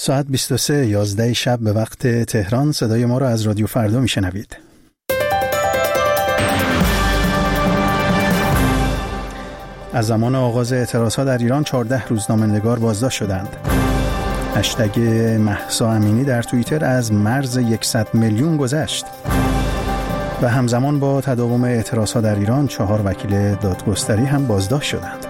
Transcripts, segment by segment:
ساعت 23:11 شب به وقت تهران. صدای ما را از رادیو فردا میشنوید. از زمان آغاز اعتراضها در ایران 14 روزنامه‌نگار بازداشت شدند. هشتگ مهسا امینی در توییتر از مرز 100 میلیون گذشت. و همزمان با تداوم اعتراضها در ایران 4 وکیل دادگستری هم بازداشت شدند.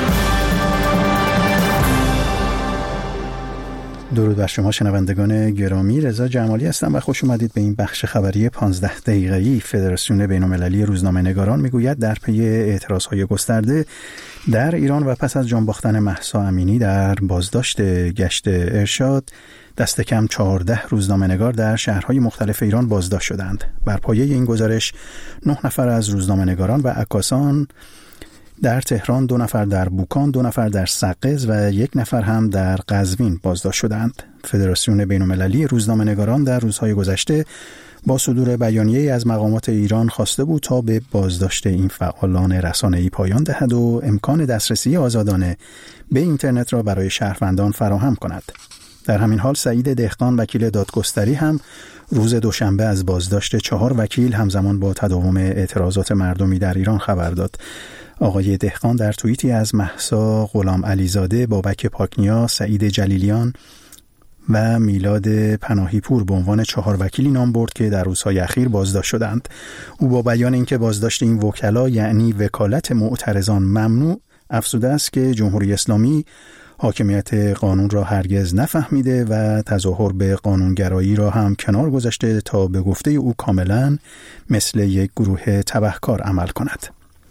درود بر شما شنوندگان گرامی، رضا جمالی هستم و خوش اومدید به این بخش خبری 15 دقیقه‌ای. فدراسیون بین‌المللی روزنامه‌نگاران میگوید در پی اعتراضهای گسترده در ایران و پس از جان باختن مهسا امینی در بازداشت گشت ارشاد، دست کم 14 روزنامه‌نگار در شهرهای مختلف ایران بازداشت شدند. بر پایه این گزارش 9 نفر از روزنامه‌نگاران و عکاسان در تهران، 2 نفر در بوکان، 2 نفر در سقز و 1 نفر هم در قزوین بازداشت شدند. فدراسیون بین‌المللی روزنامه‌نگاران در روزهای گذشته با صدور بیانیه‌ای از مقامات ایران خواسته بود تا به بازداشت این فعالان رسانه‌ای پایان دهد و امکان دسترسی آزادانه به اینترنت را برای شهروندان فراهم کند. در همین حال سعید دهقان، وکیل دادگستری، هم روز دوشنبه از بازداشت 4 وکیل همزمان با تداوم اعتراضات مردمی در ایران خبر داد. آقای دهقان در توییتی از مهسا غلام علیزاده، بابک پاکنیا، سعید جلیلیان و میلاد پناهی پور به عنوان 4 وکیلی نام برد که در روزهای اخیر بازداشت شدند. او با بیان اینکه بازداشت این وکلا یعنی وکالت معترضان ممنوع، افزوده است که جمهوری اسلامی حاکمیت قانون را هرگز نفهمیده و تظاهر به قانونگرایی را هم کنار گذاشته تا به گفته او کاملا مثل یک گروه تبهکار عمل کند.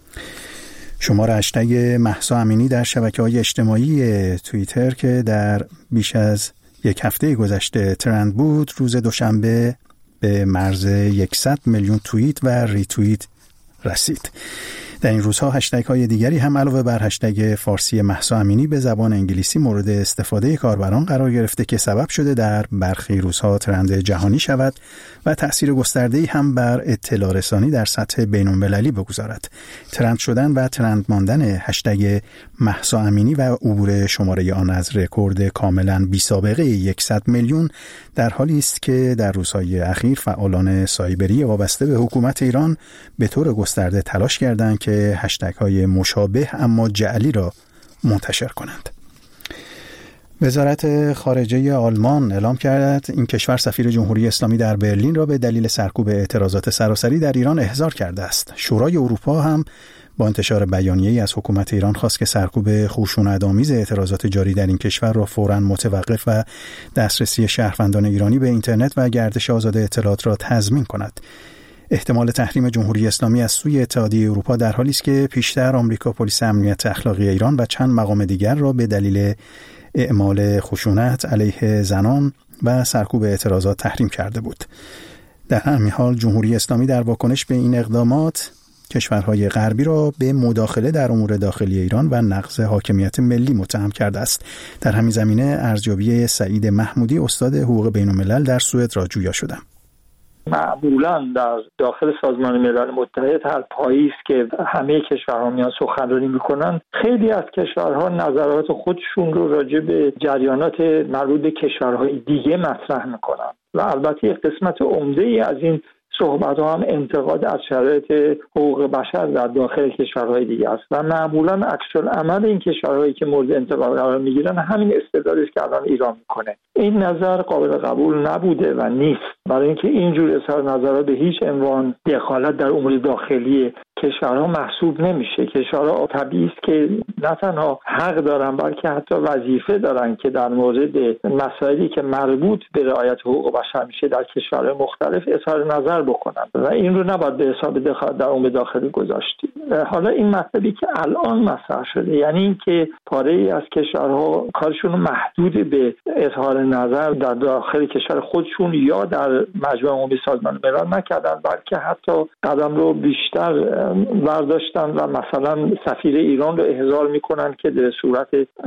شمار هشتگ مهسا امینی در شبکه‌های اجتماعی توییتر که در بیش از یک هفته گذشته ترند بود، روز دوشنبه به مرز 100 میلیون توییت و ریتوییت رسید. در این روزها هشتگ های دیگری هم علاوه بر هشتگ فارسی مهسا امینی به زبان انگلیسی مورد استفاده کاربران قرار گرفته که سبب شده در برخی روزها ترند جهانی شود و تأثیر گسترده‌ای هم بر اطلاع رسانی در سطح بین‌المللی بگذارد. ترند شدن و ترند ماندن هشتگ مهسا امینی و عبور شماره آن از رکورد کاملا بی‌سابقه 100 میلیون در حالی است که در روزهای اخیر فعالان سایبری وابسته به حکومت ایران به طور گسترده تلاش کردند که هشتگ های مشابه اما جعلی را منتشر کنند. وزارت خارجه آلمان اعلام کرد این کشور سفیر جمهوری اسلامی در برلین را به دلیل سرکوب اعتراضات سراسری در ایران احضار کرده است. شورای اروپا هم با انتشار بیانیه‌ای از حکومت ایران خواست که سرکوب خشونت‌آمیز اعتراضات جاری در این کشور را فوراً متوقف و دسترسی شهروندان ایرانی به اینترنت و گردش آزاد اطلاعات را تضمین کند. احتمال تحریم جمهوری اسلامی از سوی اتحادیه اروپا در حالی است که پیشتر آمریکا پلیس امنیت اخلاقی ایران و چند مقام دیگر را به دلیل اعمال خشونت علیه زنان و سرکوب اعتراضات تحریم کرده بود. در همین حال جمهوری اسلامی در واکنش به این اقدامات کشورهای غربی را به مداخله در امور داخلی ایران و نقض حاکمیت ملی متهم کرده است. در همین زمینه ارزیابی سعید محمودی، استاد حقوق بین‌الملل در سوئد را جویا شدم. معمولا در داخل سازمان ملل متحد هر پاییز که همه کشورها میان سخنرانی میکنن، خیلی از کشورها نظرات خودشون رو راجع به جریانات مربوط به کشورهای دیگه مطرح میکنن و البته قسمت عمده‌ای از این صحبت‌ها هم انتقاد از شرایط حقوق بشر در داخل کشورهای دیگه است و معمولا عکس‌العمل این کشورهایی که مورد انتقاد قرار میگیرن همین استدلالی است که الان ایران میکنه. این نظر قابل قبول نبوده و نیست، برای اینکه اینجور اظهار نظرات به هیچ عنوان دخالت در امور داخلی کشورها محسوب نمیشه. کشورها طبیعی است که نه تنها حق دارن بلکه حتی وظیفه دارن که در مورد مسائلی که مربوط به رعایت حقوق بشر میشه در کشورهای مختلف اظهار نظر بکنن و این رو نباید به حساب دخالت در امور داخلی گذاشت. حالا این مطلبی که الان مطرح شده، یعنی اینکه پاره‌ای از کشورها کارشون محدود به اظهار نظر در داخل کشور خودشون یا در مجمع عمومی سازمان ملل نکردن، بلکه حتی قدم رو بیشتر برداشتن و مثلا سفیر ایران رو احضار میکنن که به صورت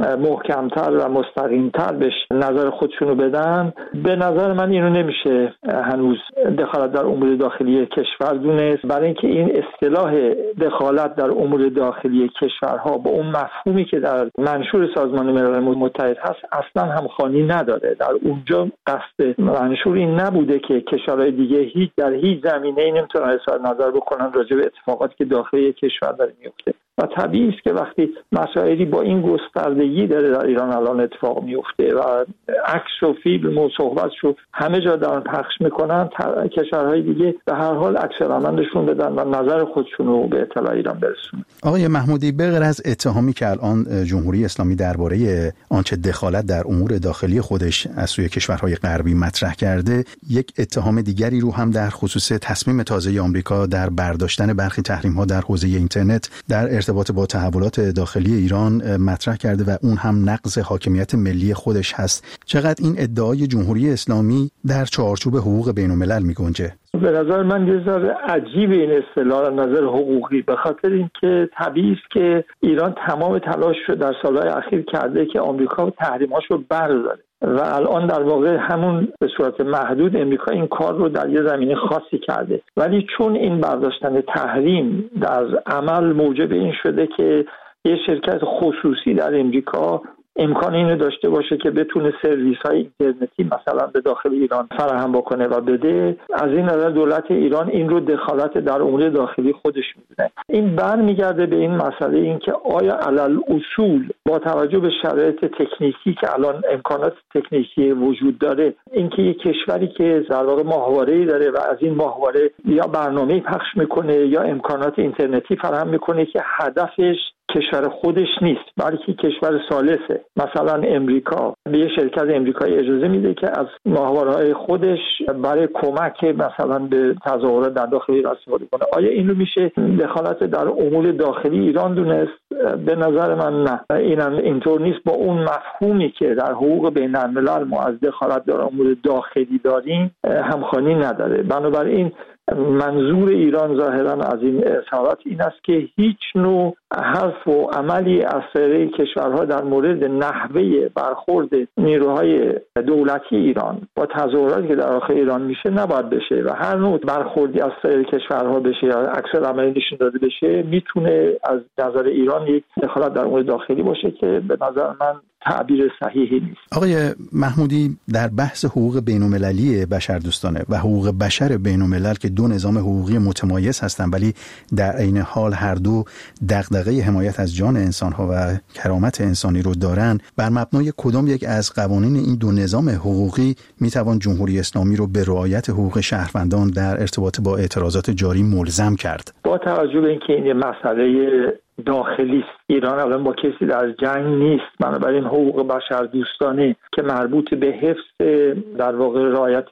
محکمتر و مستقیمتر بهش نظر خودشون رو بدن. به نظر من اینو نمیشه هنوز دخالت در امور داخلی کشور دونست، برای اینکه این اصطلاح دخالت در امور داخلی کشورها با اون مفهومی که در منشور سازمان ملل متحد هست اصلا همخوانی نداره. در اونجا قصد منشور این نبوده که کشورهای دیگه در هیچ زمینه‌ای نمیتونن اظهار نظر بکنن راجع به اتفاقاتی که داخل کشور داره میفته. و طبیعی است که وقتی مسائلی با این گستردگی داره در ایران الان اتفاق میفته و عکس و فیلم و صحبتشو همه جا دارن پخش میکنن، کشورهای دیگه به هر حال عکس العملشون بدن و نظر خودشون رو به اطلاع ایران برسونن. آقای محمودی، به غیر از اتهامی که الان جمهوری اسلامی درباره آنچه دخالت در امور داخلی خودش از سوی کشورهای غربی مطرح کرده، یک اتهام دیگری رو هم در خصوص تصمیم تازه آمریکا در برداشتن برخی تحریم‌ها در حوزه اینترنت در ارتباط با تحولات داخلی ایران مطرح کرده و اون هم نقض حاکمیت ملی خودش هست. چقدر این ادعای جمهوری اسلامی در چارچوب حقوق بین‌الملل می‌گنجه؟ به نظر من یه ذره عجیب این اصطلاح نظر حقوقی، به خاطر اینکه طبیعی است که ایران تمام تلاش رو در سالهای اخیر کرده که آمریکا تحریم‌هاشو برداره و الان در واقع همون به صورت محدود امریکا این کار رو در یه زمینه خاصی کرده، ولی چون این برداشتن تحریم در عمل موجب این شده که یه شرکت خصوصی در امریکا امکان اینو داشته باشه که بتونه سرویس‌های اینترنتی مثلا به داخل ایران فراهم بکنه و بده، از این نظر دولت ایران این رو دخالت در امور داخلی خودش می‌دونه. این برمیگرده به این مسئله اینکه آیا علل اصول با توجه به شرایط تکنیکی که الان امکانات تکنیکی وجود داره، اینکه یک کشوری که در واقع ماهواره‌ای داره و از این ماهواره یا برنامه‌ای پخش میکنه یا امکانات اینترنتی فراهم میکنه که هدفش کشور خودش نیست بلکه کشور ثالثه، مثلا امریکا به یه شرکت امریکایی اجازه میده که از ماهواره‌های خودش برای کمک مثلا به تظاهرات در داخل ایران استفاده کنه، آیا این رو میشه دخالت در امور داخلی ایران دونست؟ به نظر من نه، اینم اینطور نیست. با اون مفهومی که در حقوق بین‌الملل ما از دخالت در امور داخلی داریم همخوانی نداره. بنابراین منظور ایران ظاهراً از این اظهارات این است که هیچ نوع حرف و عملی از سوی کشورها در مورد نحوه برخورد نیروهای دولتی ایران با تظاهراتی که در داخل ایران میشه نباید بشه و هر نوع برخوردی از سوی کشورها بشه یا عکس العملی نشون داده بشه میتونه از نظر ایران یک دخالت در امور داخلی باشه که به نظر من تعبیر صحیحی نیست. آقای محمودی، در بحث حقوق بین‌المللی بشردوستانه و حقوق بشر بین‌الملل که دو نظام حقوقی متمایز هستند ولی در عین حال هر دو دغدغه حمایت از جان انسان‌ها و کرامت انسانی رو دارن، بر مبنای کدام یک از قوانین این دو نظام حقوقی میتوان جمهوری اسلامی رو به رعایت حقوق شهروندان در ارتباط با اعتراضات جاری ملزم کرد؟ با توجه به اینکه این مسئله داخلی است، ایران الان با کسی در جنگ نیست، بنابراین حقوق بشر دوستانه که مربوط به حفظ در واقع رعایت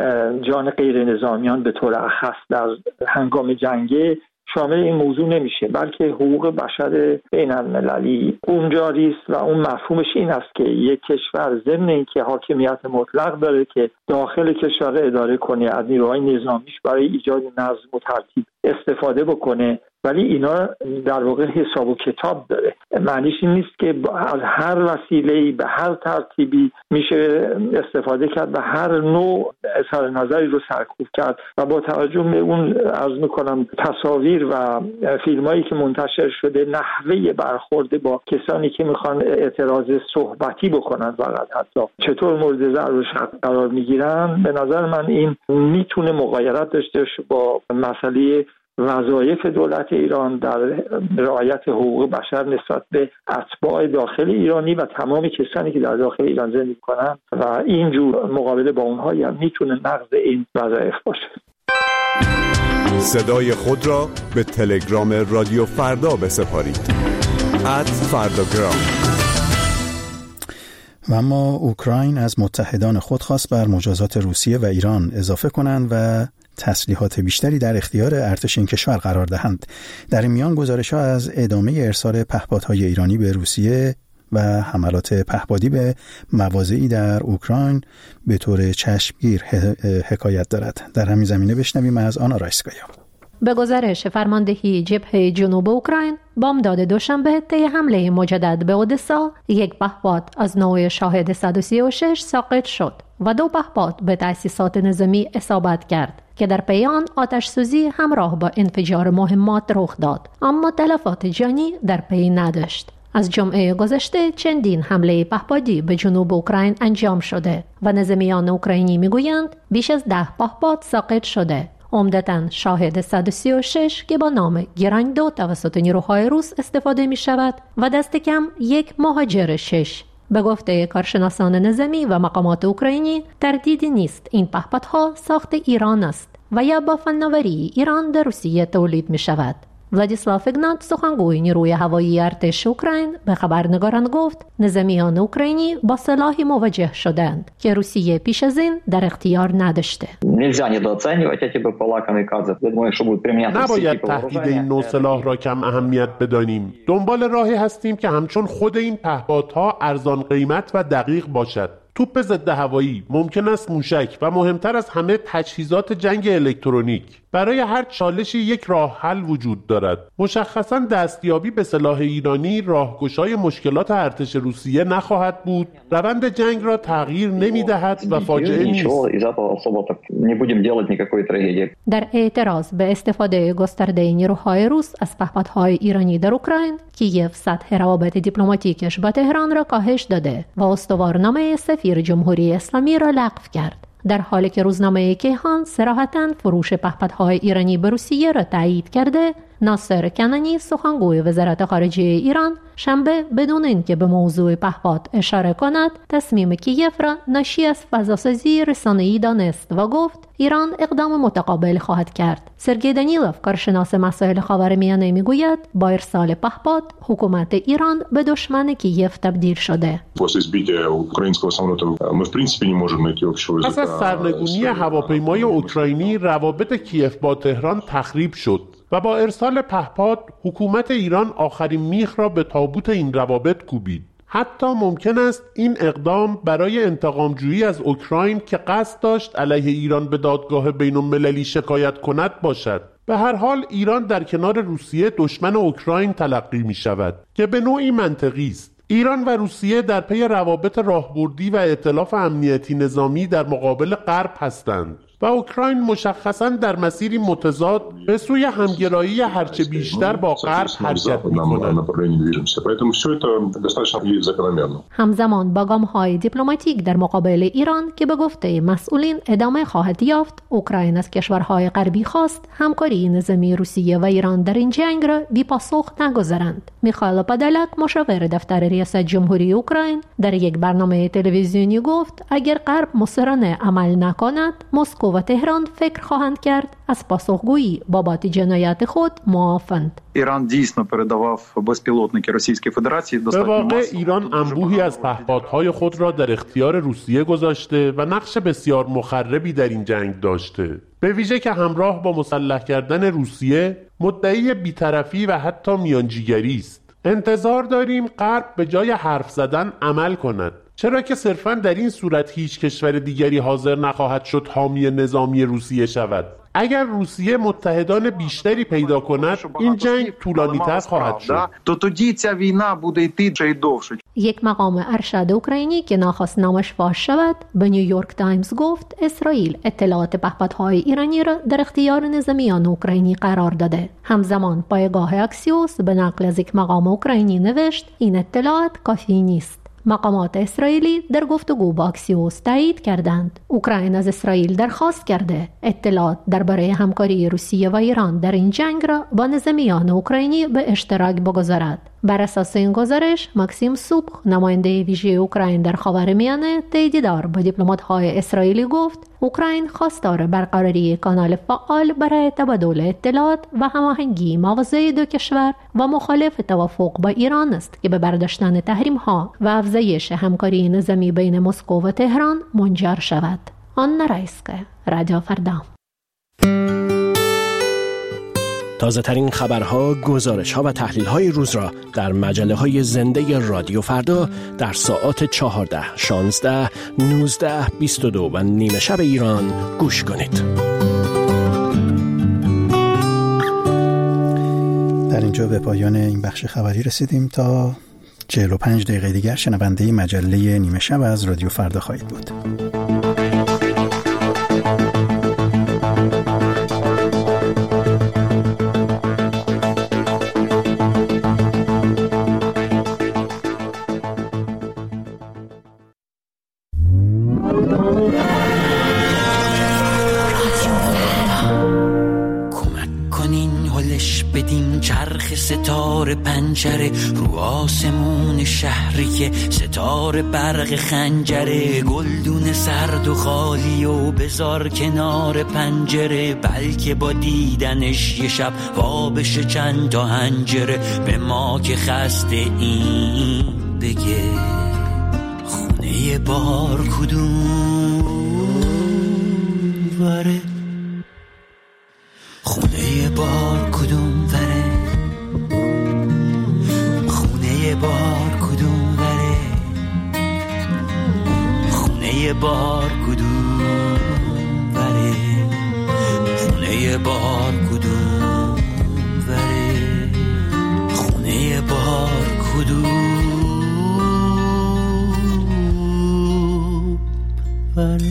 جان غیر نظامیان به طور اخص در هنگام جنگ شامل این موضوع نمیشه، بلکه حقوق بشر بین المللی اونجاری است و اون مفهومش این است که یک کشور ضمن اینکه حاکمیت مطلق داره که داخل کشور اداره کنه، از نیروهای نظامیش برای ایجاد نظم و ترتیب استفاده بکنه، ولی اینا در واقع حساب و کتاب داره. معنیش این نیست که از هر وسیله‌ای به هر ترتیبی میشه استفاده کرد و هر نوع اظهار نظری رو سرکوب کرد و با توجه به اون عرض میکنم تصاویر و فیلمایی که منتشر شده، نحوه برخورد با کسانی که میخوان اعتراض صحبتی بکنن فقط حتی چطور مورد ضرب و شتم قرار میگیرن، به نظر من این میتونه مغایرت داشته باشه با مسئله وظایف دولت ایران در رعایت حقوق بشر نسبت به اتباع داخل ایرانی و تمام کسانی که در داخل ایران زندگی می‌کنند و اینجور مقابله با اونها هم میتونه نقض این وظایف باشه. صدای خود را به تلگرام رادیو فردا بسپارید. @فرdagram. و اما اوکراین از متحدان خود خواست بر مجازات روسیه و ایران اضافه کنند و تسلیحات بیشتری در اختیار ارتش این کشور قرار دهند. در این میان گزارش‌ها از ادامه ارسال پهپادهای ایرانی به روسیه و حملات پهپادی به مواضعی در اوکراین به طور چشمگیر حکایت دارد. در همین زمینه بشنویم از آنا رایسکایا. به گزارش فرماندهی جبهه جنوب اوکراین، بامداد دوشنبه طی حمله مجدد به اودسا، یک پهپاد از نوع شاهد 136 ساقط شد و 2 پهپاد به تأسیسات نظامی اصابت کرد که در پی آن آتش سوزی همراه با انفجار مهمات رخ داد، اما تلفات جانی در پی نداشت. از جمعه گذشته چندین حمله پهپادی به جنوب اوکراین انجام شده و نظامیان اوکراینی میگویند بیش از 10 پهپاد ساقط شده. عمدتاً شاهد 136 که با نام گراندو توسط نیروهای روس استفاده می شود و دست کم 1 مهاجر 6. به گفته کارشناسان نظامی و مقامات اوکراینی تردیدی نیست این پهپادها ساخت ایران است و یا با فناوری ایران در روسیه تولید می شود. ولادیسلاو ایگنات، سخنگوی نیروی هوایی ارتش اوکراین، به خبرنگاران گفت نظامیان اوکراینی با سلاحی مواجه شدند که روسیه پیش از این در اختیار نداشته. نباید تهدید این نوع سلاح را کم اهمیت بدانیم. دنبال راهی هستیم که همچون خود این پهپادها ارزان قیمت و دقیق باشد. توپ ضد هوایی، ممکن است موشک و مهمتر از همه تجهیزات جنگ الکترونیک. برای هر چالشی یک راه حل وجود دارد. مشخصاً دستیابی به سلاح ایرانی راهگشای مشکلات ارتش روسیه نخواهد بود. روند جنگ را تغییر نمی‌دهد و فاجعه نیست. در اعتراض به استفاده گسترده نیروهای روس از پهپادهای ایرانی در اوکراین، کیف سطح روابط دیپلماتیکش با تهران را کاهش داده و استوارنامه سفیر جمهوری اسلامی را لغو کرد، در حالی که روزنامه کیهان صراحتاً فروش پهپادهای ایرانی به روسیه را تایید کرده. ناصر کنانی، سخنگوی وزارت خارجه ایران، شنبه بدون اینکه به موضوع پهپاد اشاره کند تصمیم کیف را ناشی از فضاسازی رسانه‌ای دانست و گفت ایران اقدام متقابل خواهد کرد. سرگئی دانیلوف، کارشناس مسائل خاورمیانه، میگوید با ارسال پهپاد حکومت ایران به دشمن کیف تبدیل شده. پس از سرنگونی هواپیمای اوکراینی روابط کیف با تهران تخریب شد و با ارسال پهپاد حکومت ایران آخرین میخ را به تابوت این روابط کوبید. حتی ممکن است این اقدام برای انتقامجویی از اوکراین که قصد داشت علیه ایران به دادگاه بین‌المللی شکایت کند باشد. به هر حال ایران در کنار روسیه دشمن اوکراین تلقی می شود که به نوعی منطقی است. ایران و روسیه در پی روابط راهبردی و ائتلاف امنیتی نظامی در مقابل غرب هستند و اوکراین مشخصاً در مسیری متضاد به سوی همگرایی هرچه بیشتر با غرب حرکت می‌کند. همزمان با گام‌های دیپلماتیک در مقابل ایران که به گفته مسئولین ادامه خواهد یافت، اوکراین از کشورهای غربی خواست همکاری نظامی روسیه و ایران در این جنگ را بی‌پاسخ نگذارند. میخائیل پادالک، مشاور دفتر ریاست جمهوری اوکراین، در یک برنامه تلویزیونی گفت اگر غرب مصرانه عمل نکند، مسکو و تهران فکر خواهند کرد از پاسخگویی بابت جنایات خود معافند. ایران دیсно передавав безпілотники Російської Федерації достатньо. به واقع ایران انبوهی از پهپادهای خود را در اختیار روسیه گذاشته و نقش بسیار مخربی در این جنگ داشته. به ویژه که همراه با مسلح کردن روسیه مدعی بی‌طرفی و حتی میانجیگری است. انتظار داریم غرب به جای حرف زدن عمل کند. چرا که صرفاً در این صورت هیچ کشور دیگری حاضر نخواهد شد حامی نظامی روسیه شود. اگر روسیه متحدان بیشتری پیدا کند، این جنگ طولانی‌تر خواهد شد. یک مقام ارشد اوکراینی که ناخواست نامش فاش شود، به نیویورک تایمز گفت اسرائیل اطلاعات پهپادهای ایرانی را در اختیار نظامیان اوکراینی قرار داده. همزمان پایگاه اکسیوس به نقل از یک مقام اوکراینی نوشت این اطلاعات کافی نیست. مقامات اسرائیلی در گفتگو با اکسیوس تایید کردند اوکراین از اسرائیل درخواست کرده اطلاعات درباره همکاری روسیه و ایران در این جنگ را با نظامیان اوکراینی به اشتراک بگذارد. بر اساس این گزارش، ماکسیم سوبخ، نماینده ویژه اوکراین در خاورمیانه، طی دیدار با دیپلمات‌های اسرائیلی گفت اوکراین خواستار برقراری کانال فعال برای تبادل اطلاعات و هماهنگی مواضع دو کشور و مخالف توافق با ایران است که به برداشتن تحریم‌ها و افزایش همکاری نظامی بین مسکو و تهران منجر شود. آنا رایسکایا، رادیو فردا. تازه ترین خبرها، گزارش‌ها و تحلیل‌های روز را در مجله‌های زنده رادیو فردا در ساعات 14، 16، 19، 22 و نیمه شب ایران گوش کنید. در اینجا به پایان این بخش خبری رسیدیم. تا 45 دقیقه دیگر شنونده مجله نیمه شب از رادیو فردا خواهید بود. ستاره پنجره رو آسمون شهری که ستاره برق خنجره، گلدون سرد و خالی و بذار کنار پنجره، بلکه با دیدنش یه شب وابش چند تا هنجره. به ما که خسته این بگه خونه بار کدوم وره، خونه بار کدوم وره، بار کدوم وره، خونه بار کدوم وره، خونه بار کدوم وره، خونه بار کدوم وره.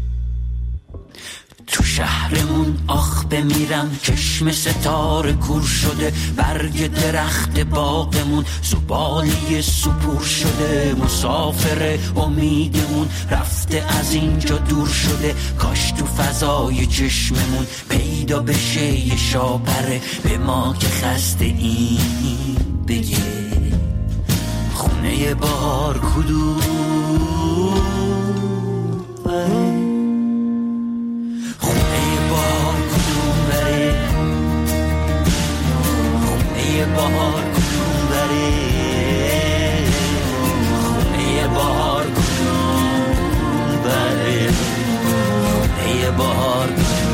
تو شهرمون آخ بمیرم، چشم ستاره کور شده، برگ درخت باغمون زباله سپور شده، مسافر امیدمون رفته از اینجا دور شده، کاش تو فضای چشممون پیدا بشه یه شاپره. به ما که خسته این بگه خونه بار کدوم وره، بهار کدوم بره، خونه بهار کدوم بره، خونه بهار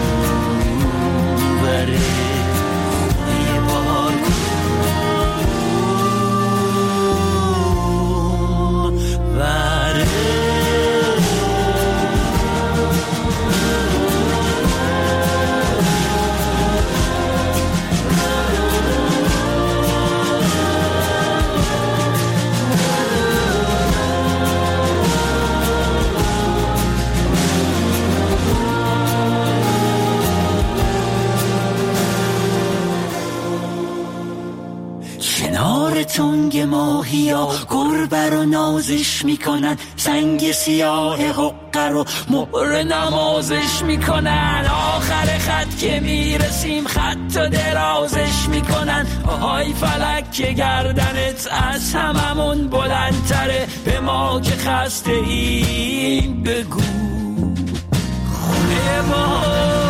کدوم بره، خونه بهار کدوم بره. تنگ ماهیا گربه رو نازش میکنن، سنگ سیاه حقه رو مهر نمازش میکنن، آخر خط که میرسیم خط و درازش میکنن، آهای فلک که گردنت از هممون بلندتره. به ما که خسته این بگو خونه ما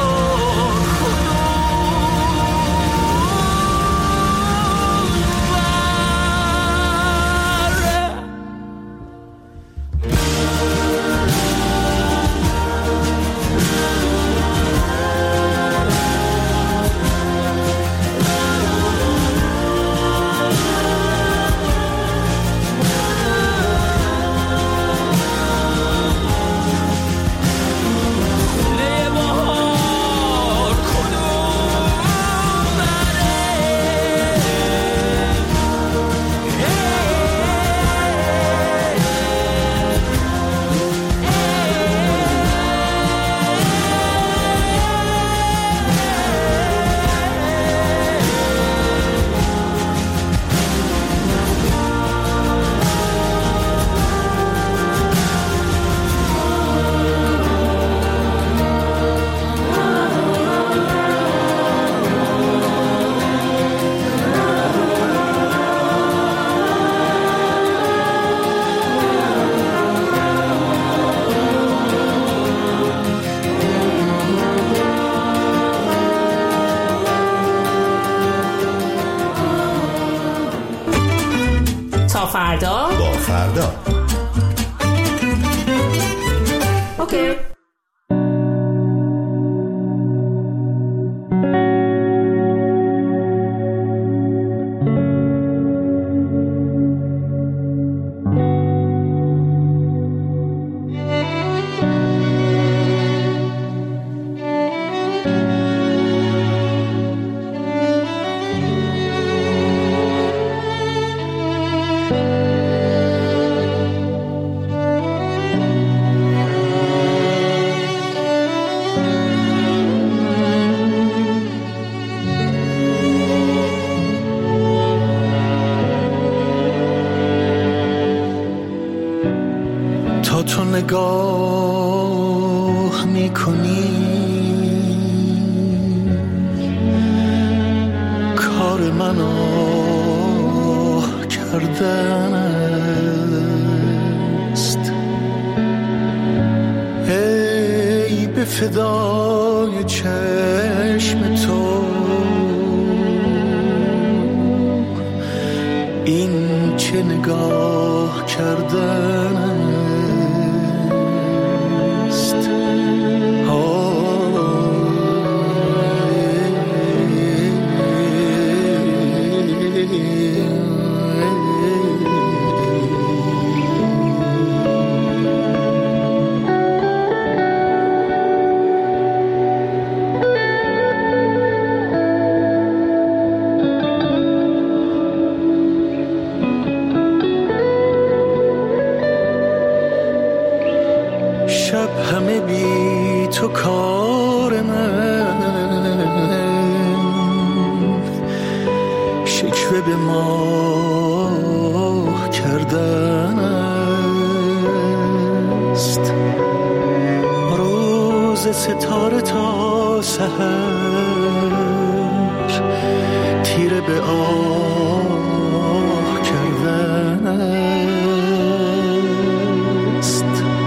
فردا با فردا. اوکی. نگاه میکنی کار من آه کردن است. ای به فدای چشم تو این چه نگاه کردن است. شب همه بی تو کار من شکوه به ماه کردن است. روز ستاره تا سحر تیره به آه کردن است.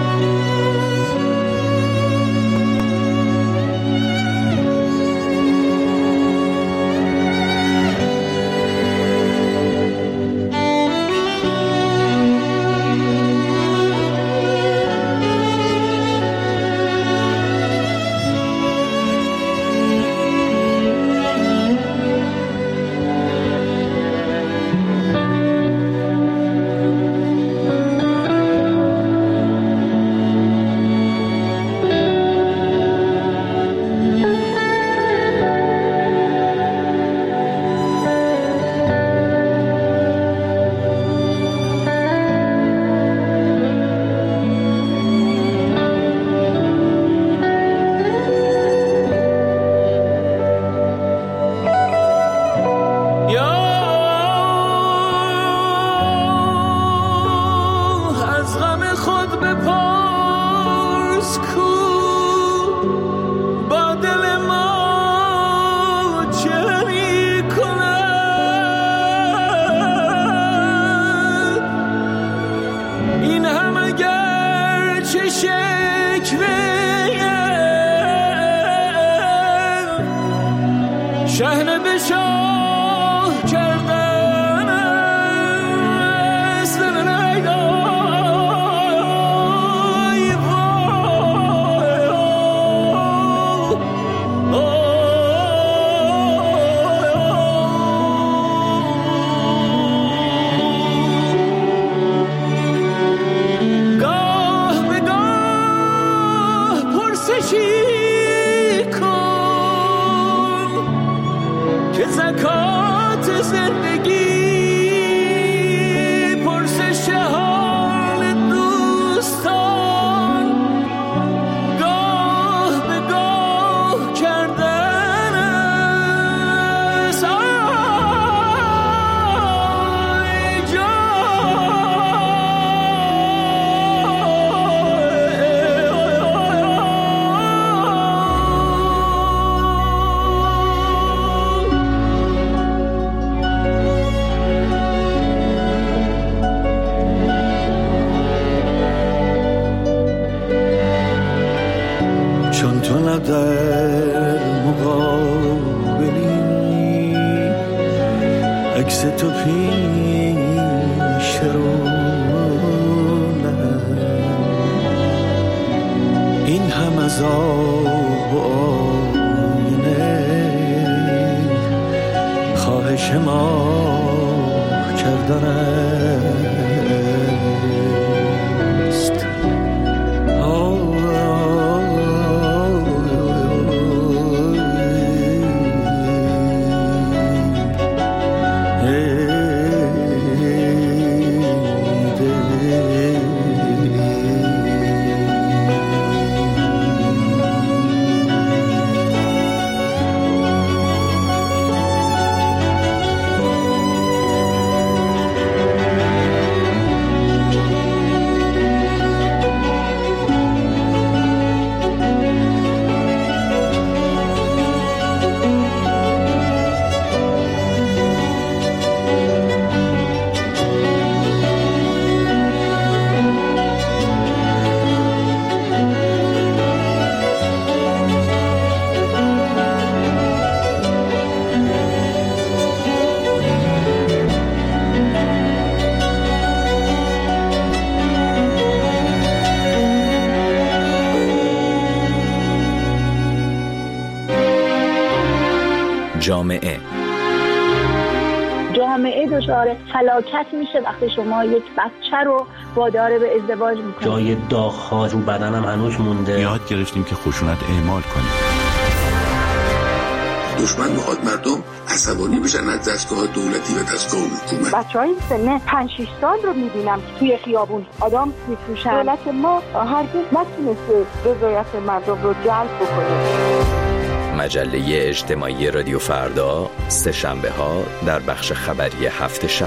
شهر به شاه کردن است. زکات زندگی پرسش حال دوستان گاه به گاه کردن است. آی چون تو نه در مقابلی عکس تو پیش رونم این هم از آب و آینه خواهش ما کردن است. جامعه دچار فلاکت میشه وقتی شما یک بچه رو وادار به ازدواج میکنید. جای داغ‌ها رو بدنم هنوز مونده. یاد گرفتیم که خشونت اعمال کنیم. دشمن میخواد مردم عصبانی بشن از دستگاه دولتی و دستگاه حکومت. بچهای سن 5-6 سال رو میبینم که توی خیابون آدم میفروشن. دولت ما هرگز نتونسته رضایت مردم رو جلب بکنه. مجله اجتماعی رادیو فردا، سه شنبه ها در بخش خبری هفت شب.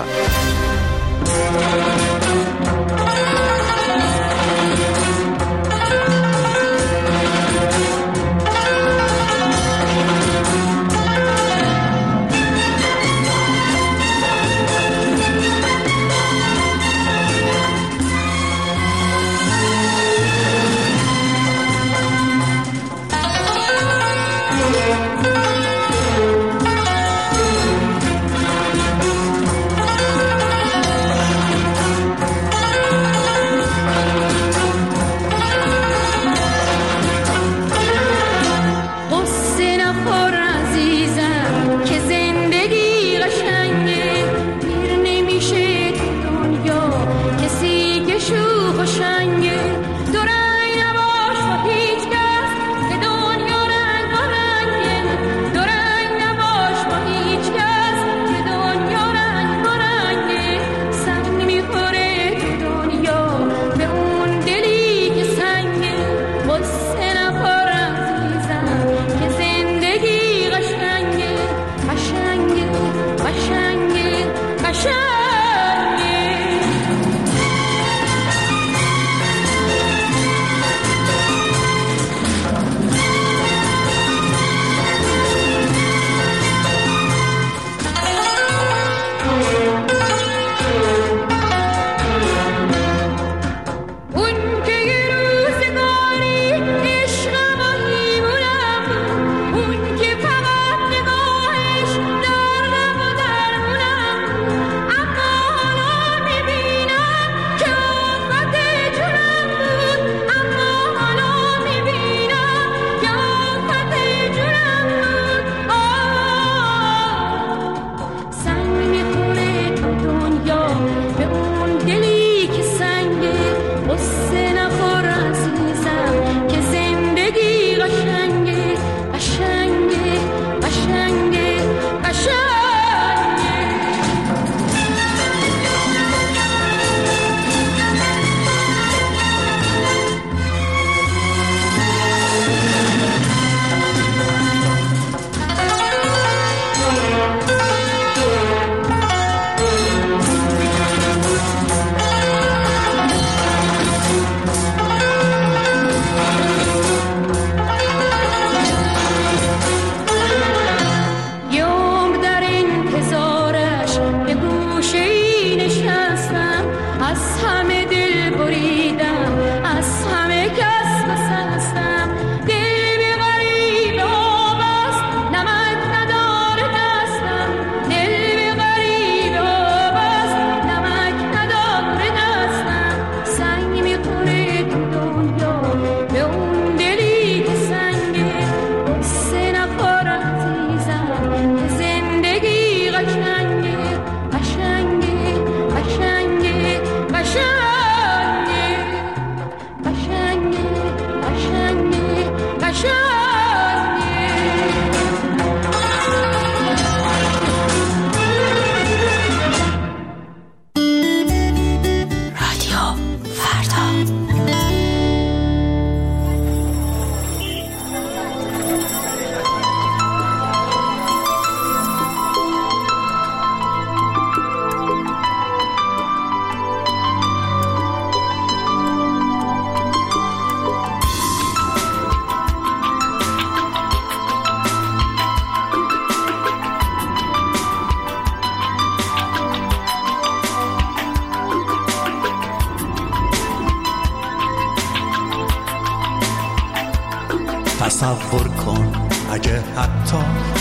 تصور کن اگه حتی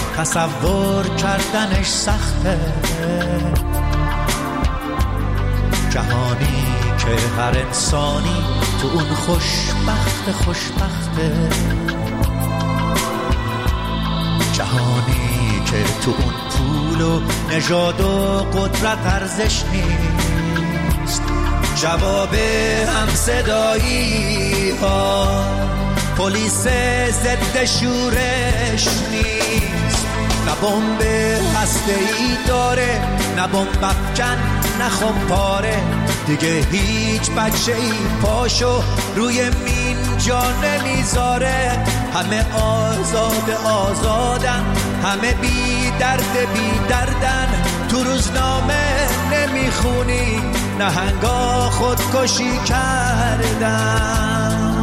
تصور کردنش سخته، جهانی که هر انسانی تو اون خوشبخته، جهانی که که تو اون پول و نژاد و قدرت ارزش نیست، جواب همصدایی ها پلیس ضد شورش نیست، نه بمب هسته‌ای داره، نه بمب افکن، نه خمپاره، دیگه هیچ بچه‌ای پاشو روی مین جا نمیذاره، همه آزادن، همه بی دردن، تو روزنامه نمیخونی نهنگا خودکشی کردن.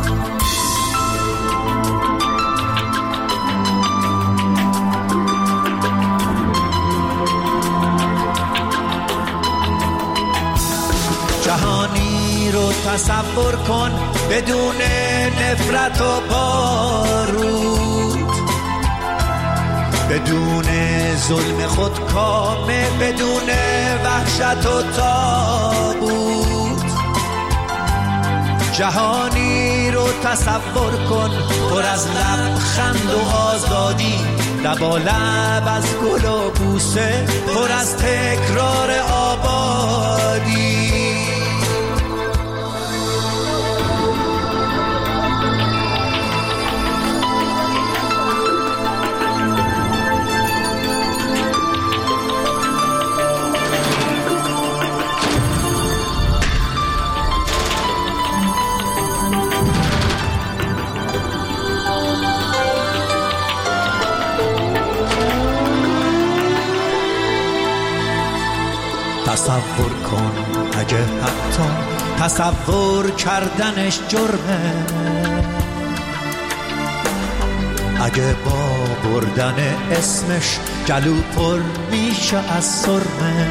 جهانی رو تصور کن بدون نفرت و بارود، بدون ظلم خودکامه، بدون وحشت و تابوت. جهانی رو تصور کن پر از لبخند و آزادی، لبالب از گل و بوسه، پر از تکرار آبادی. تصور کن اگه حتی تصور کردنش جرمه، اگه با بردن اسمش گلو پر میشه از سرمه.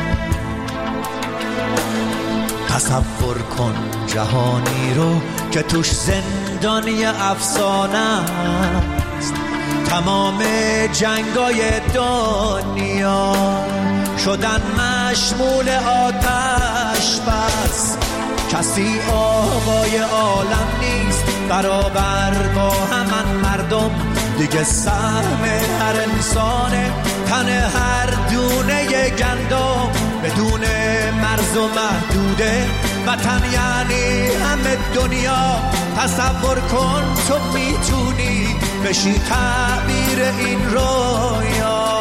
تصور کن جهانی رو که توش زندانی افسانه است، تمام جنگای دنیا شدن مشمول آتش بس، کسی آقای عالم نیست برابر با همان مردم، دیگه سهم هر انسانه تن هر دونه گندم، بدون مرز و محدوده وطن یعنی همه دنیا. تصور کن تو میتونی بشی تعبیر این رویا.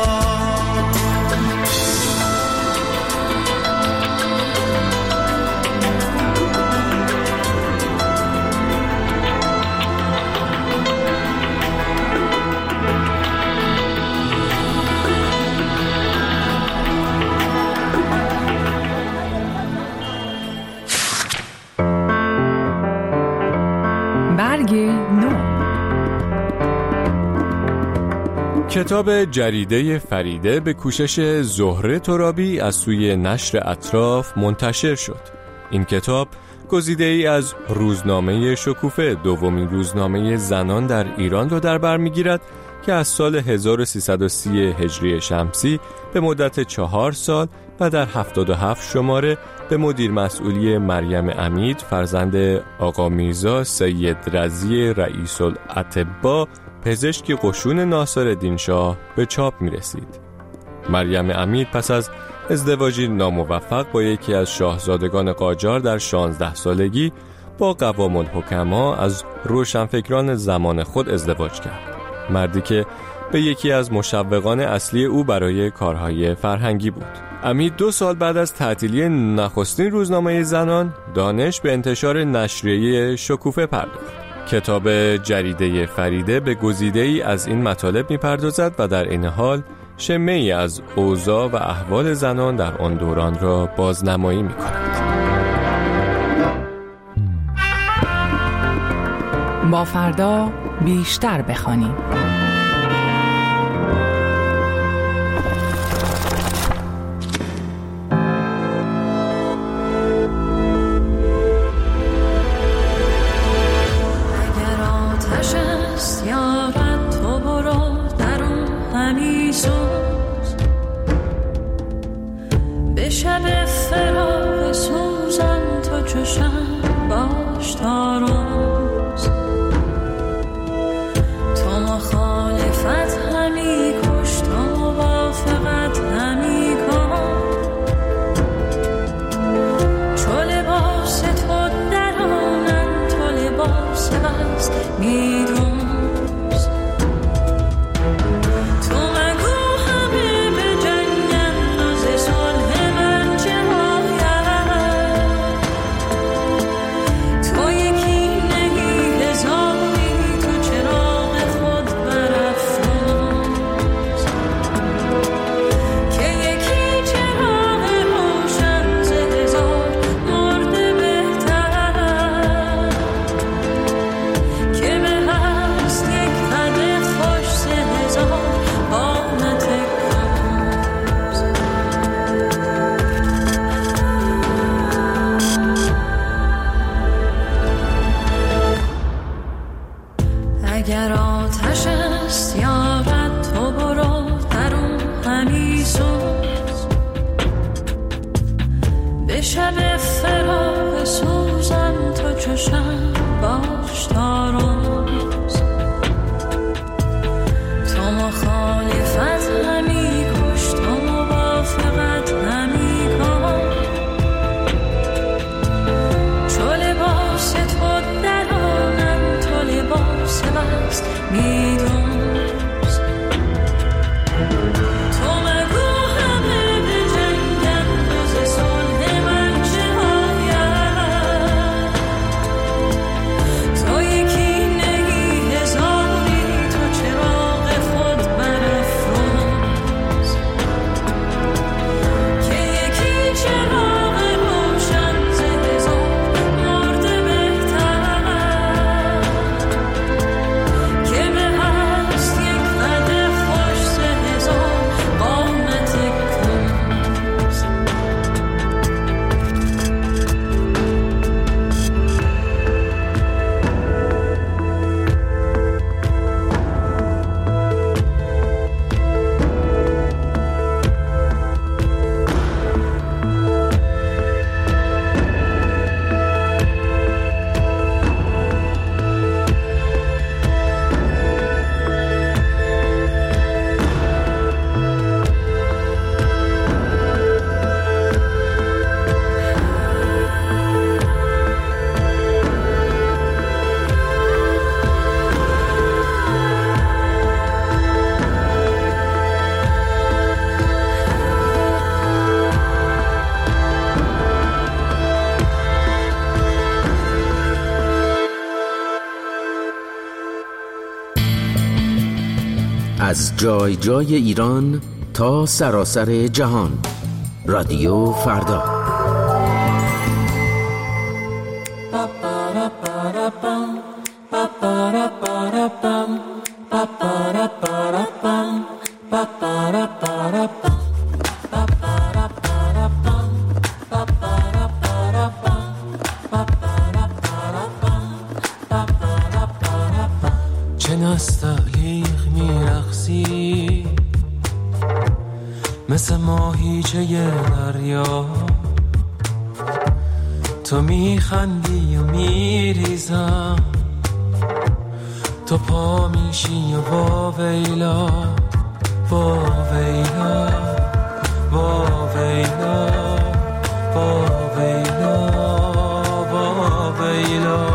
کتاب جریده فریده به کوشش زهره ترابی از سوی نشر اطراف منتشر شد. این کتاب گزیده‌ای از روزنامه شکوفه، دومین روزنامه زنان در ایران را در بر می‌گیرد که از سال 1330 هجری شمسی به مدت 4 سال و در 77 شماره به مدیر مسئولی مریم عمید فرزند آقا میرزا سید رضی رئیس الاطباء پزشک قشون ناصرالدین شاه به چاپ می رسید. مریم عمید پس از ازدواجی ناموفق با یکی از شاهزادگان قاجار در 16 سالگی با قوام الحکما از روشنفکران زمان خود ازدواج کرد. مردی که به یکی از مشوقان اصلی او برای کارهای فرهنگی بود. عمید 2 سال بعد از تعطیلی نخستین روزنامه زنان دانش به انتشار نشریه شکوفه پرداخت. کتاب جریده فریده به گزیده‌ای از این مطالب می‌پردازد و در این حال شمه‌ای از اوضاع و احوال زنان در آن دوران را بازنمایی می‌کند. با فردا بیشتر بخوانیم. شب فراق سوزن تو چشم باش تا روز تو مخواه بست میدوز تو مگو همه به جنگن و ز صلح من چه باید تو یکی نگی هزاری تو چراغ خود برافروز که یکی چراغ روشن ز هزار مرده بهتر که به هست یک قدر خوش ز هزار قامت کاموز اگر آتش است یارد تو برو در اون همی سوز به شب فراق سوزم تو چشم باش تا روز تو مخالفت همی کش تو موافقت همی کن چو لباس تو درانم تو لباس بست میدوز تو مگو همه به جنگن و ز صلح من چه باید تو یکی نگی هزاری تو چراغ خود برافروز که یکی چراغ روشن ز هزار مرده بهتر که به هست یک قدر خوش ز هزار قامت کاموز از جای جای ایران تا سراسر جهان، رادیو فردا. چه نستعلیق میرقصی مثل ماهیچه دریا، تو میخندی و میریزم، تو پا میشی و با ویلا با ویلا با ویلا با ویلا با ویلا.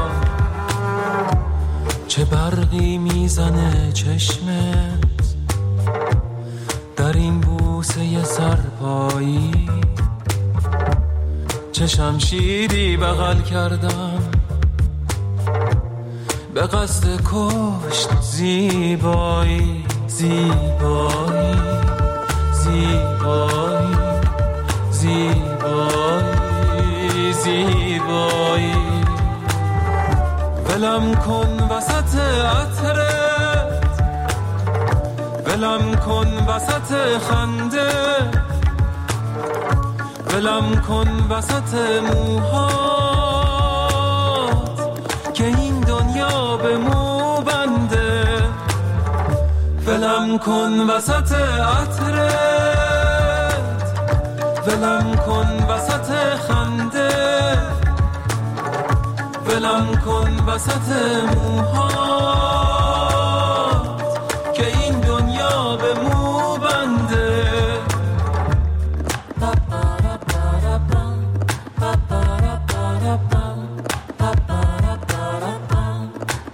چه برقی میزنه چشمت در این بوسه سرپایی، چه شمشیری بغل کردم به قصد کشت زیبایی زیبایی زیبایی زیبایی زیبایی. ولم کن وسط عطرت، ولم کن وسط خنده، ولم کن وسط موهات که این دنیا به مو بنده. ولم کن وسط عطرت، ولم کن وسط خنده، ولم کن وسط موهات که این دنیا به مو بنده.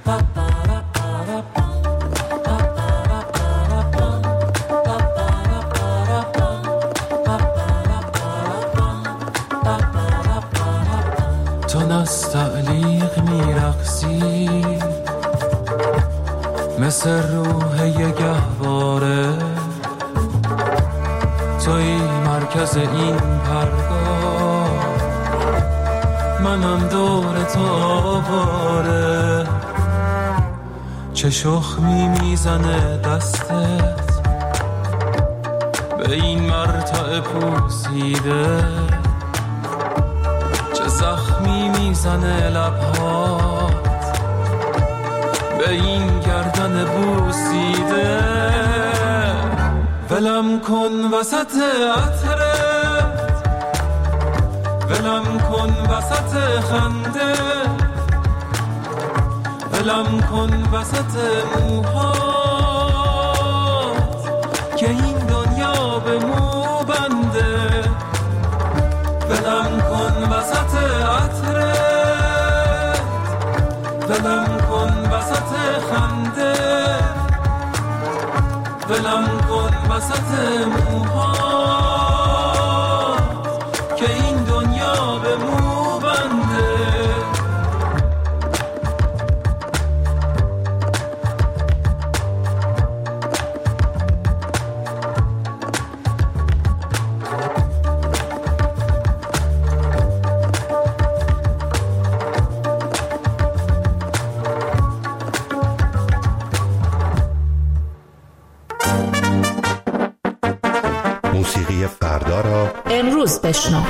تو نستعلیق میرقصی مثل روح یه گهواره، توی مرکز این پرگاه، منم دور تو آواره. چه شخمی میزنه دستت به این مرتع پوسیده، چه زخمی میزنه لبهات به این گردن بوسیده. ولم کن وسط عطرت، ولم کن وسط خنده، ولم کن وسط موهات که این دنیا به مو بنده. ولم کن وسط عطرت، ولم کن وسط خنده، ولم کن وسط موهات که این دنیا به مو بنده. موسیقی فردا را امروز بشنو.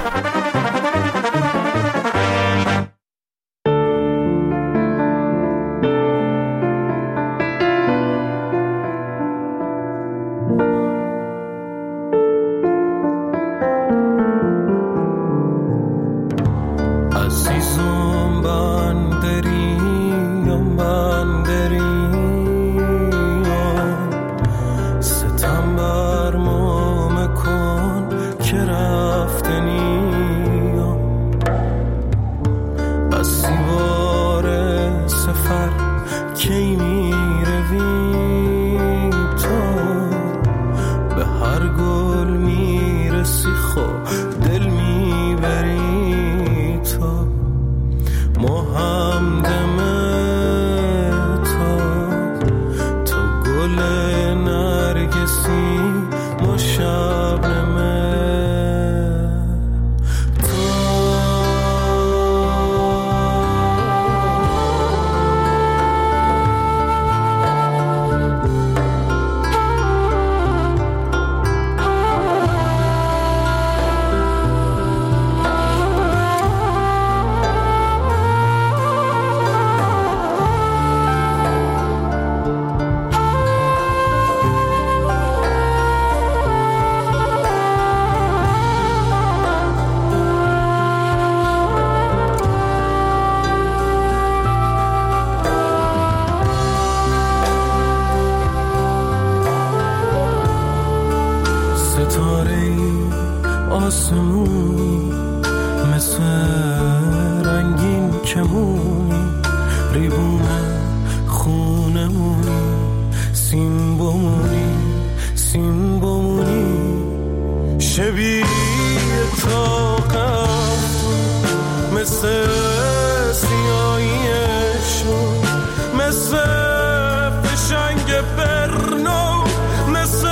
عزیزم بندریم ستم بر ما مکن که رفتنیم بس دیوار سفر کی میرویم تو به هر گل میرسی خو دل میبری تو محمدمه تو گل نرگسی ما شبنمه آسمونی مثل رنگین کمونی ریبونه خونمونی سیم بمونی شبیه طاقت مثل سیاهیشون مثل فشنگ برنو مثل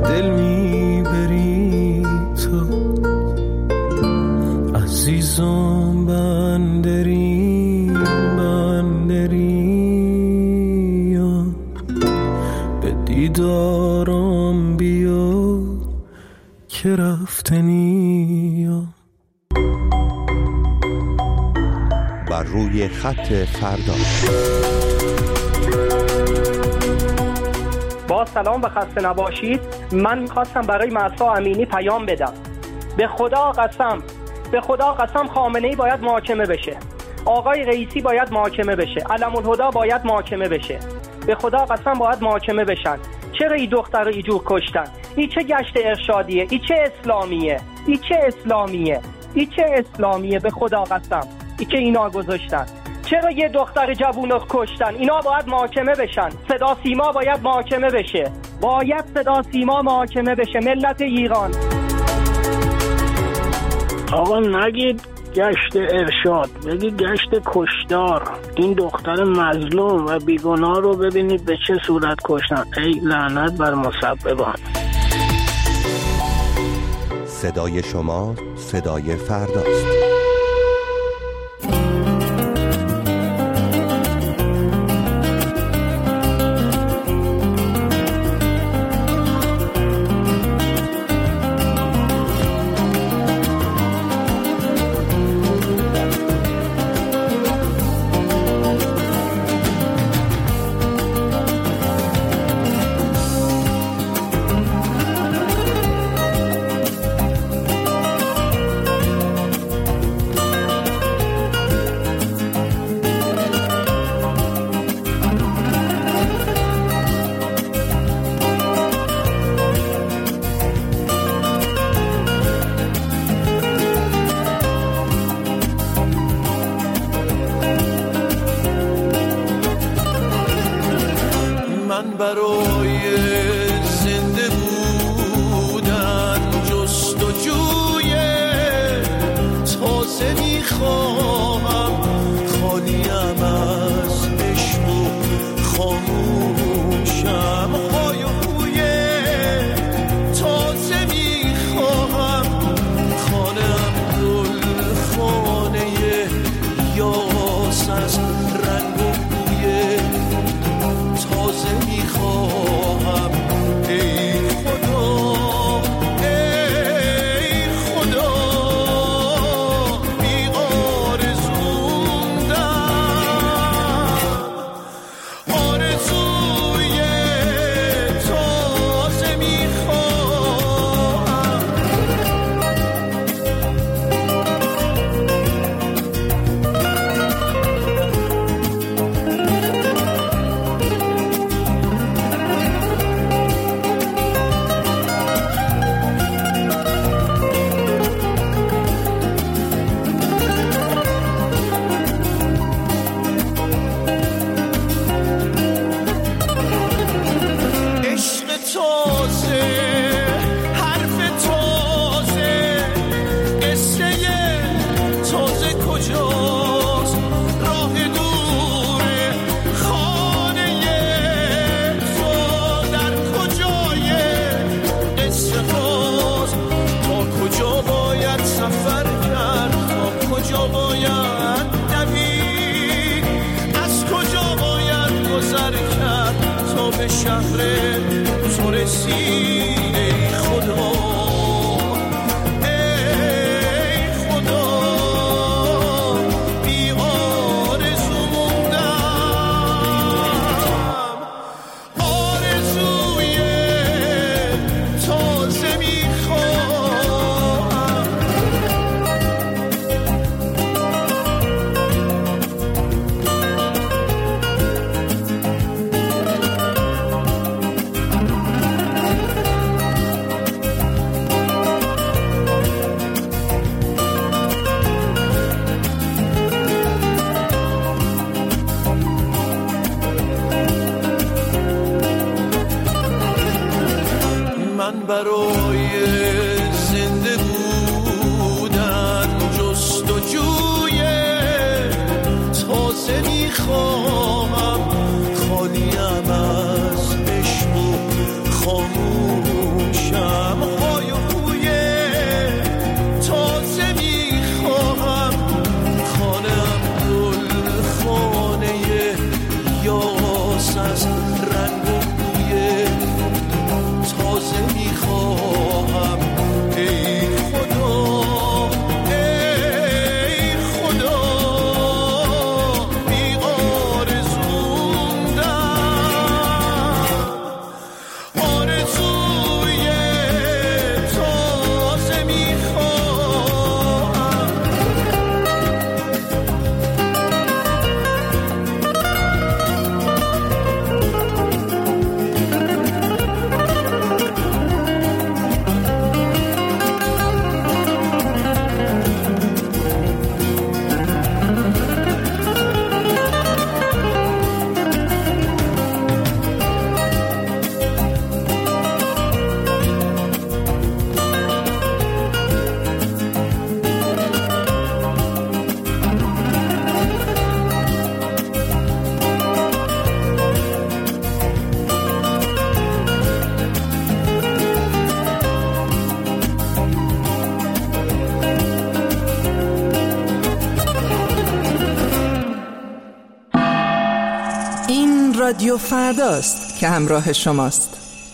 دل میبری تو عزیزم بندری به دیدارم بیا که رفتنی بر روی خط فردا. با سلام و خسته نباشید. من میخواستم برای مهسا امینی پیام بدم. به خدا قسم خامنه‌ای باید محاکمه بشه، آقای رئیسی باید محاکمه بشه، علم‌الهدی باید محاکمه بشه. به خدا قسم باید محاکمه بشن. چرا این دختر رو اینجور کشتن؟ این چه گشت ارشادیه؟ این چه اسلامیه؟ به خدا قسم این که اینا گذاشتن. چرا یه دختر جوون رو کشتن؟ اینا باید محاکمه بشن. صدا سیما باید محاکمه بشه. ملت ایران. آقا نگید گشت ارشاد، بگید گشت کشدار. این دختر مظلوم و بیگناه رو ببینید به چه صورت کشتن. ای لعنت بر مسببان. صدای شما صدای فرداست. برای زنده بودن جستجوی تازه میخواهم، خالیم از عشق و خاموشم، های و بوی تازه میخواهم، خانم گل خانه یاس از رنگ و بوی تازه میخواهم. ای خدا بی آرزوی تازه میخواهم. به شهر تو رسید. ای خدا بی آرزو موندم، آرزوی تازه میخواهم. برای زنده بودن جستجوی تازه میخواهم، خالیم از عشق و خاموش رادیو فرداست که همراه شماست.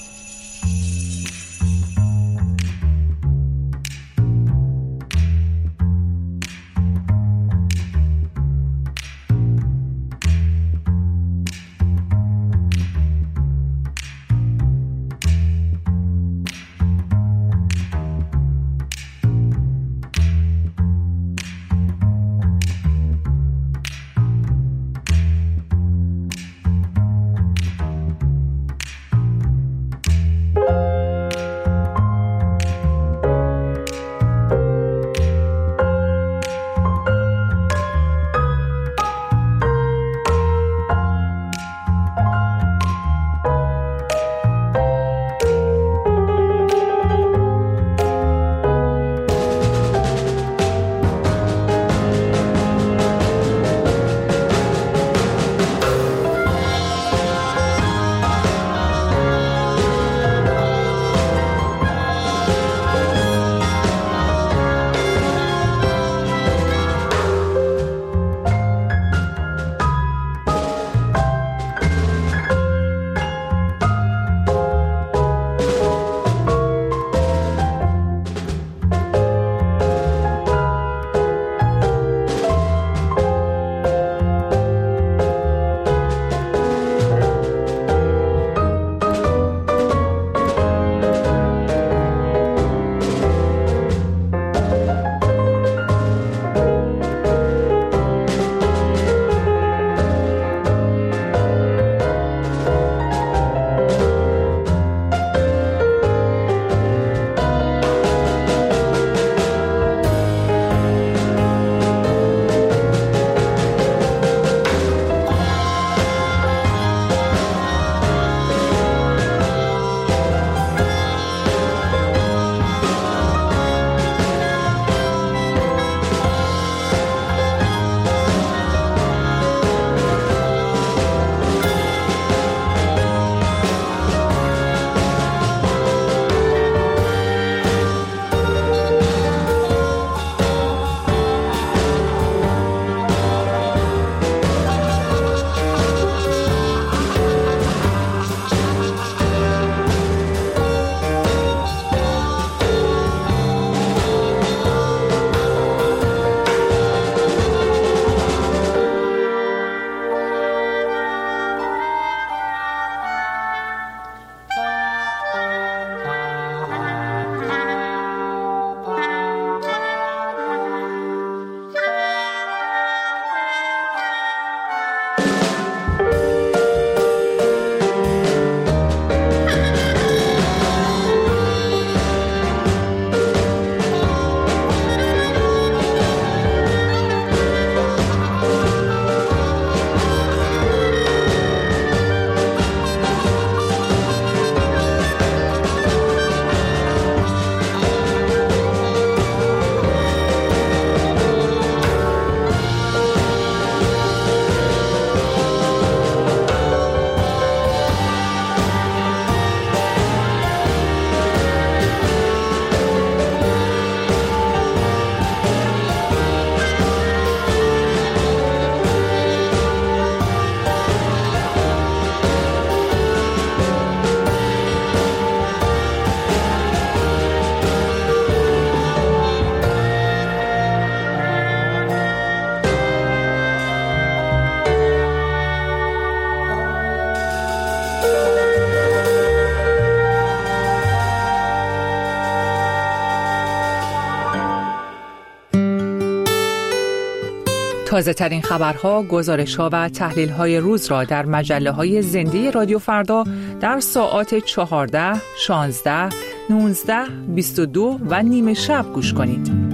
تازه ترین خبرها، گزارش‌ها و تحلیل‌های روز را در مجله‌های زنده رادیو فردا در ساعات 14، 16، 19، 22 و نیمه شب گوش کنید.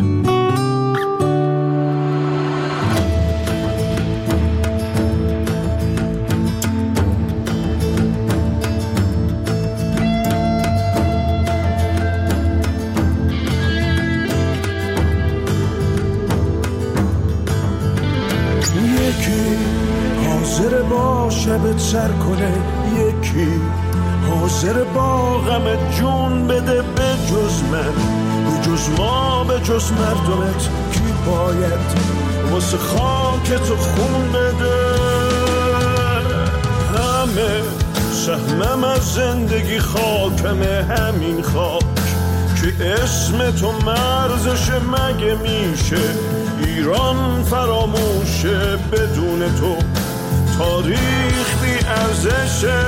شبت سر کنه، یکی حاضر با غم جون بده، به جز من، به جز ما، به جز مردمت کی باید واسه خاک تو خون بده. هم غمه، سهمم از زندگی خاکمه، همین خاک که اسم تو مرزش مگه میشه، ایران فراموشه بدون تو، تاریخ بی ارزشه.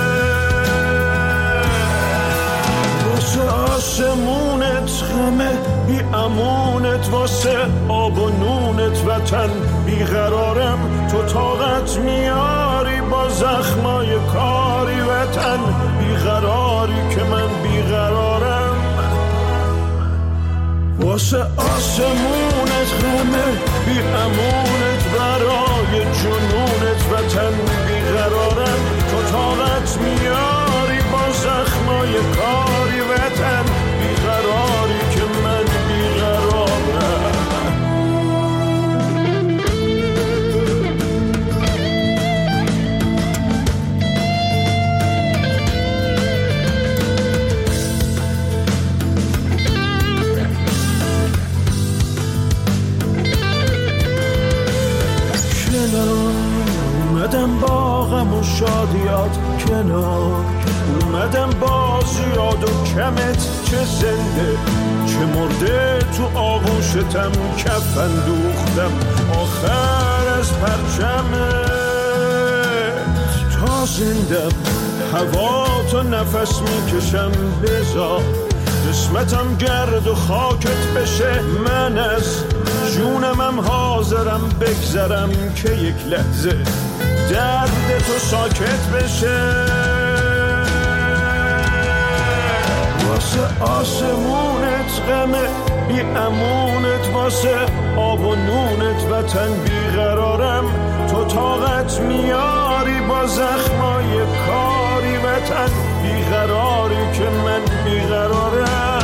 واسه آسمونت غمه، بی امونت، واسه آب و نونت وطن بیقرارم، تو طاقت میاری با زخمای کاری وطن بیقراری که من بیقرارم. واسه آسمونت غمه، بی امونت، برای جنونت وطن بیقرارم، تو طاقت میاری با زخمای کاری وطن بیقراری که من بیقرارم. اومدم با غم و شادیات کنار، اومدم با زیاد و کمت، چه زنده چه مرده تو آغوشتم کفن دوختم آخر از پرچمت. تا زندم هوا تو نفس میکشم، بذار قسمتم گرد و خاکت بشه، من از جونمم حاضرم بگذرم که یک لحظه درد تو ساکت بشه. واسه آسمونت غمه، بی امونت، واسه آب و نونت وطن بیقرارم، تو طاقت میاری با زخمای کاری وطن بیقراری که من بیقرارم.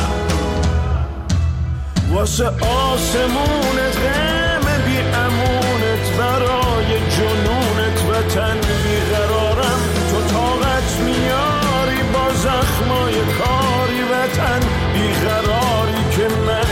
واسه آسمونت غمه، بی امونت، برای جنونت وطن بیقرارم، تو طاقت میاری با زخمای کاری وطن بیقراری که من